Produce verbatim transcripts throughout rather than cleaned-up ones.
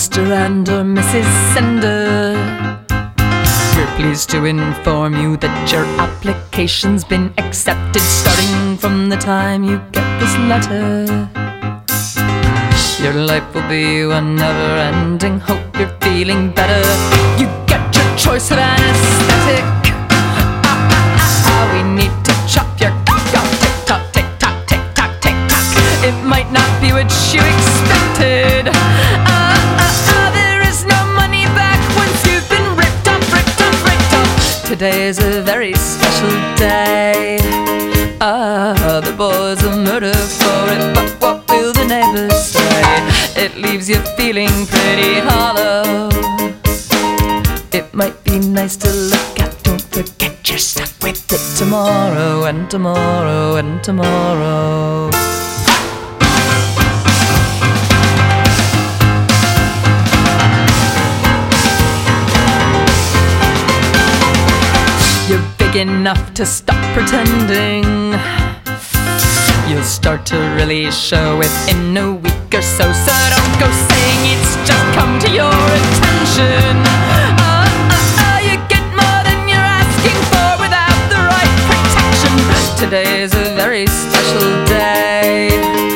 Mister and or Missus Sender. We're pleased to inform you that your application's been accepted, starting from the time you get this letter. Your life will be one never-ending. Hope you're feeling better. You get your choice of anesthetic. Ah, ah, ah, ah. We need to chop your cock off. Tick-tock, tick-tock, tick-tock, tick-tock. It might not be what you expected. Ah, ah, ah. There is no money back once you've been ripped off, ripped off, ripped off. Today is a very special day. Ah, the boys will murder for it, but what will the neighbors say? It leaves you feeling pretty hollow. It might be nice to look at. Don't forget you're stuck with it tomorrow and tomorrow and tomorrow. You're big enough to stop pretending. You'll start to really show it in a week or so. So don't go saying it's just come to your attention. Uh, uh, uh, you get more than you're asking for without the right protection. Today is a very special day.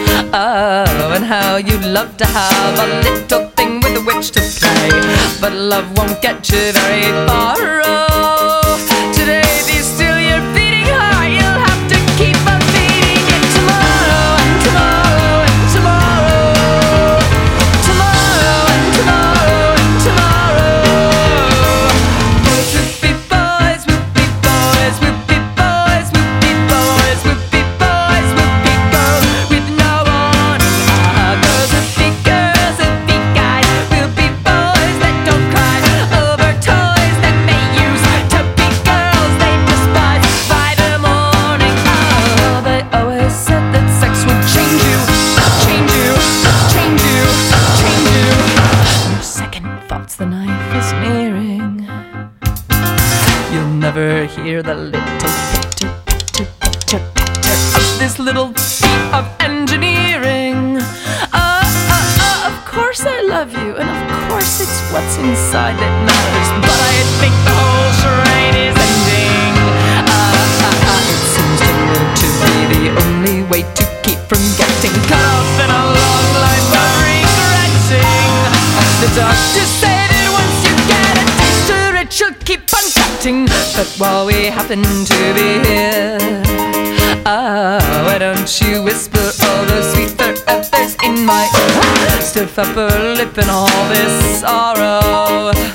Oh, and how you'd love to have a little thing with which to play. But love won't get you very far. Oh, today be still, you're feeding high. You'll have to keep on feeding it tomorrow and tomorrow and tomorrow. Tomorrow and tomorrow and tomorrow. Boys will be boys, will be boys, will be boys, will be boys, will be boys, will be girls with no one. Ah, girls will be girls, will be guys, will be boys that don't cry over toys that they use to be girls they despise by the morning. Oh, they always said that sex would change you, change you, change you, change you. No second thoughts, the knife is nearing. You'll never hear the little pitter, pitter, pitter, pitter of this little feat of engineering. Ah, ah, ah, of course I love you, and of course it's what's inside that matters. But I think the whole charade is ending. Ah, ah, ah, it seems to me to be the only way to keep from getting cut off in a long life of regretting. The doctors say that once you get a taste of it, you'll keep on cutting. But while we happen to be here, ah, why don't you whisper all those sweet forever in my ear? Stiff upper lip and all this sorrow.